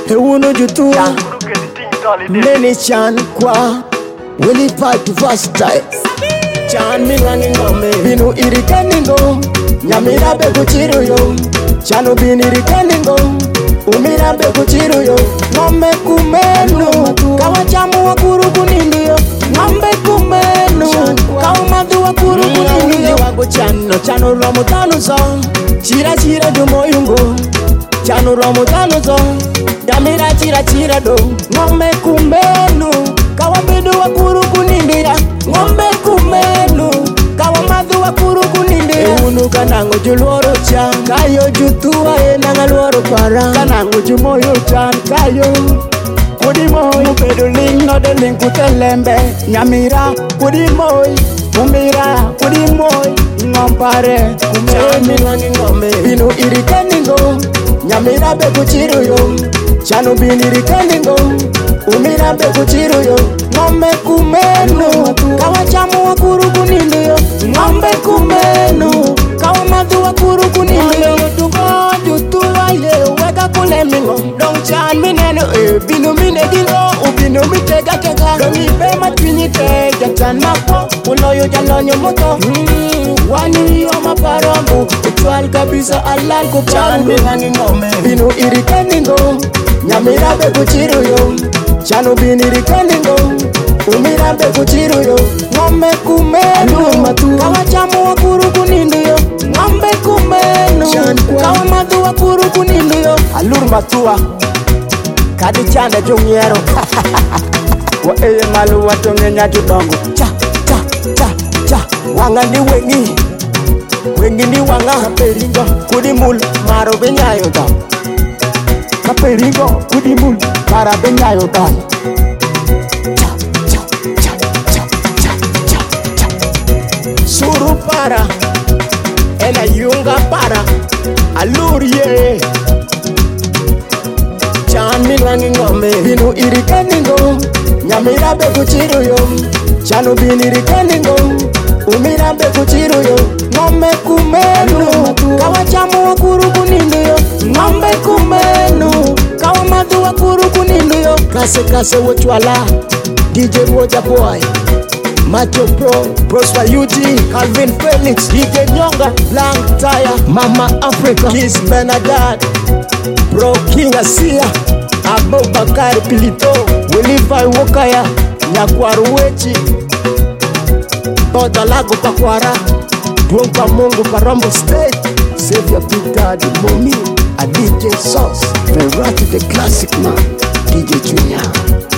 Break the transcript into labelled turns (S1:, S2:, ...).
S1: Heuno jutua Many chan kwa Willie Pipe versatile Chan milani ngome Binu irikaningo Nyamirabe kuchiru yo Chano bin irikaningo Umirabe kuchiru yo Ngombe kumenu Kawa chamu wa kuru kunindu yo Ngombe kumenu Kawa madu wa kuru kunindu yo Wago chano romo tano song Chira dumo yungo Chano romo tano song Yamira chira do Ngombe kumenu Kawa bedu wa kuru kunindira Ngombe kumenu Kawa madu wa kuru kunindira Unu kanango juluoro chan Kayo jutua nanga luoro para Kanango jumoyo chan Kayo Kudimoy Mupedu ling no de ling kutelembe Nyamira kudimoy Umira kudimoy Ngompare kumenu ngombe Binu irikaningo Nyamira be kuchiru yo Chano bin irikaningo Umira be kuchiru yo Ngombe kumenu Kawa chamu wa kuru kunindu yo Ngombe kumenu Kawa madu wa kuru kunindu yo Jutua ye weka kule mingo Dong chan mineno Binu mine gingo Ubinu mitega kega Dongi pe matwini te Jatan mako Uloyo jalonyo moto Wani yo maparambu Utual kabisa alal kuparu Chan minani ngome Binu irikaningo Nyamira be kuchiru yo Chano bin irikaningo Umira be kuchiru yo Ngombe kumenu Kawa chamu wa kuru kunindu yo Ngombe kumenu Kawa madu wa kuru kunindu yo Alur matua Kadi chanda jungiero Wa eye malu watonge nyatu dongo Cha Wanga ni Wengi ni wanga Kaperingo Kudimul Maro benyayo da Kaperingo Kudimul Mara benyayo da Suru para Ela yunga para Alurie Chan milani ngombe Binu irikaningo Nyamira be kuchiru yo Chano bin irikaningo Umira be kuchiru yo Ngombe kumenu Kawa chamu wa kuru kunindu yo Ngombe kumenu Kawa madu wa kuru kunindu yo Kase wochwala DJ Roger Boy Macho Pro, Prosper UG, Calvin Felix, DJ Nyonga, Blank Tire, Mama Africa, Kiss Benadad, Bro King Asia, Abo Bakari Pilito, Wilify Wokaya, Nyakwaru Wechi, Toda Lago Pakwara, Duonka Mungu Parambo State, Savior Big Daddy, Momi, a DJ Sauce, Ferrati the classic man, DJ Junior.